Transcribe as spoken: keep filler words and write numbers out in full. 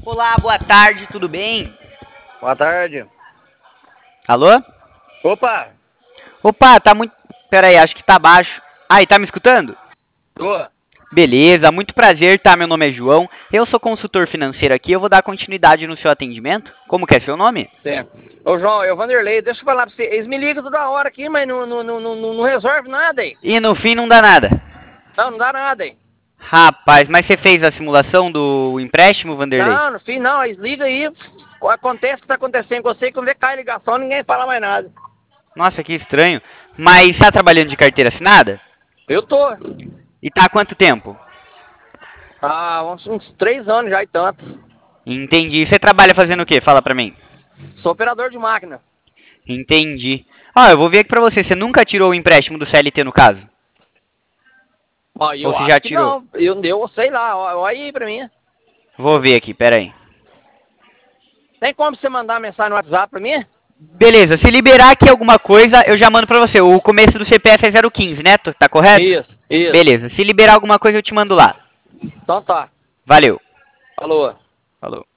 Olá, boa tarde, tudo bem? Boa tarde. Alô? Opa! Opa, tá muito... Pera aí, acho que tá baixo. Aí, tá me escutando? Tô. Beleza, muito prazer, tá? Meu nome é João, eu sou consultor financeiro aqui, eu vou dar continuidade no seu atendimento. Como que é seu nome? Sim. Ô, João, é o Vanderlei, deixa eu falar pra você. Eles me ligam toda hora aqui, mas não, não, não, não, não resolve nada, hein? E no fim não dá nada. Não, não dá nada, hein? Rapaz, mas você fez a simulação do empréstimo, Vanderlei? Não, no fim não, eles ligam aí, acontece o que tá acontecendo com você, quando vê cai a ligação, ninguém fala mais nada. Nossa, que estranho. Mas tá trabalhando de carteira assinada? Eu tô. E tá há quanto tempo? Há uns, uns três anos já e tanto. Entendi. Você trabalha fazendo o quê? Fala pra mim. Sou operador de máquina. Entendi. Ah, eu vou ver aqui pra você. Você nunca tirou o empréstimo do C L T no caso? Ó, Ou eu você já acho que tirou? não. Eu, eu sei lá, ó, olha aí pra mim. Vou ver aqui, pera aí. Tem como você mandar mensagem no WhatsApp pra mim? Beleza, se liberar aqui alguma coisa, eu já mando pra você. O começo do C P F é zero quinze, né? Tá correto? Isso, isso. Beleza, se liberar alguma coisa eu te mando lá. Então tá. Valeu. Falou. Falou.